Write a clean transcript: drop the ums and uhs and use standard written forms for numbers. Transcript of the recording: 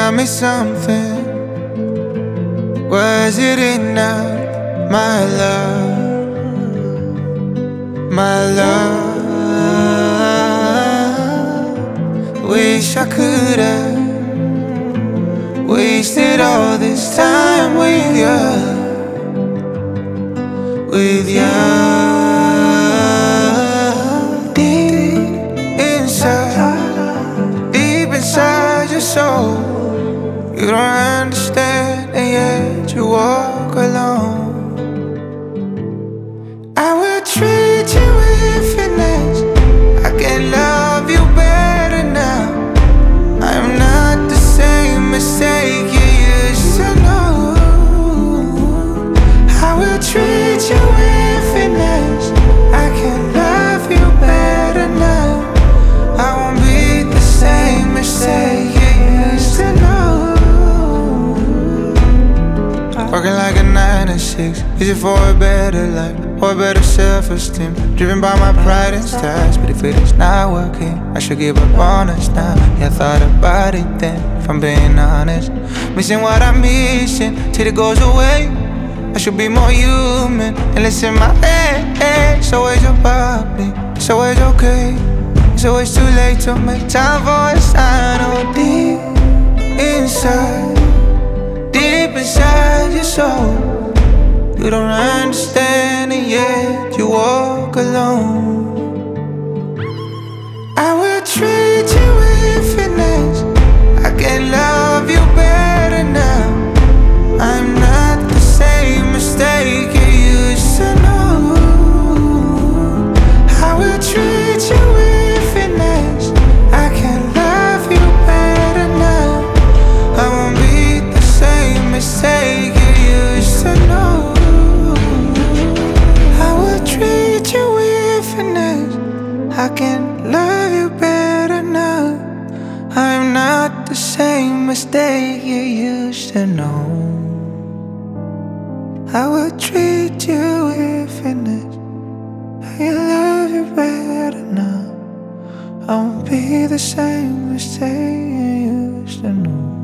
tell me something. Was it enough, my love? My love. Wish I could've wasted all this time with you, with you. Deep inside your soul, you don't understand, and yet you walk alone. I will treat you with finesse. I can love you better now. I am not the same mistake you used to know. I will treat you with finesse. I can love you better now. I won't be the same mistake you used to know. Working like a 9 to 6. Is it for a better life or a better self-esteem? Driven by my pride and stars, but if it is not working, I should give up on us now. Yeah, I thought about it then, if I'm being honest. Missing what I'm missing till it goes away. I should be more human and listen my head. It's always about me, it's always okay. It's always too late to make time for a sign. Oh, deep inside, deep inside your soul, you don't understand, and yet you walk alone. I will treat you with finesse. I can love you better now. I'm not the same mistake you used to know. I will treat you with finesse. I can love you better now. I won't be the same mistake you used to know. I will treat you with finesse. I can love you better now. I'm not the same mistake you used to know. I will treat you with finesse. I can love you better now. I won't be the same mistake you used to know.